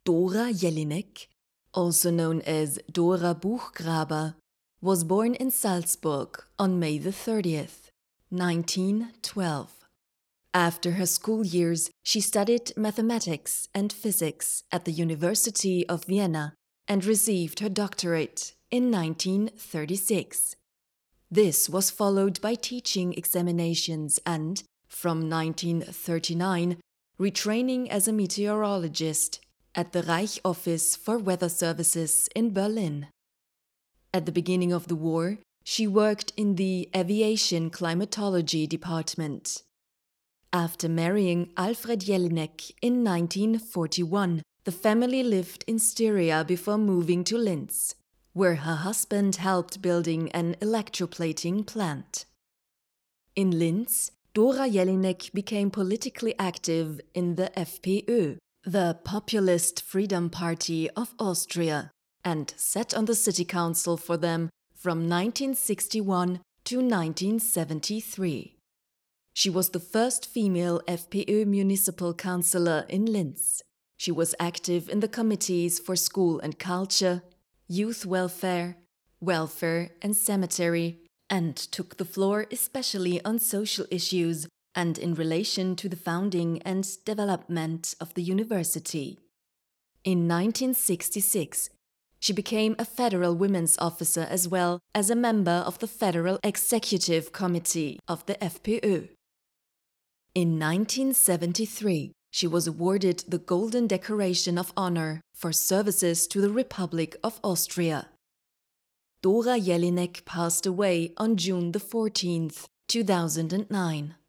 Dora Jelinek, also known as Dora Buchgraber, was born in Salzburg on May 30th, 1912. After her school years, she studied mathematics and physics at the University of Vienna and received her doctorate in 1936. This was followed by teaching examinations and, from 1939, retraining as a meteorologist at the Reich Office for Weather Services in Berlin. At the beginning of the war, she worked in the Aviation Climatology Department. After marrying Alfred Jelinek in 1941, the family lived in Styria before moving to Linz, where her husband helped building an electroplating plant. In Linz, Dora Jelinek became politically active in the FPÖ, the Populist Freedom Party of Austria, and sat on the city council for them from 1961 to 1973. She was the first female FPÖ municipal councillor in Linz. She was active in the committees for school and culture, youth welfare, welfare and cemetery, and took the floor especially on social issues and in relation to the founding and development of the university. In 1966, she became a federal women's officer as well as a member of the Federal Executive Committee of the FPÖ. In 1973, she was awarded the Golden Decoration of Honor for services to the Republic of Austria. Dora Jelinek passed away on June 14, 2009.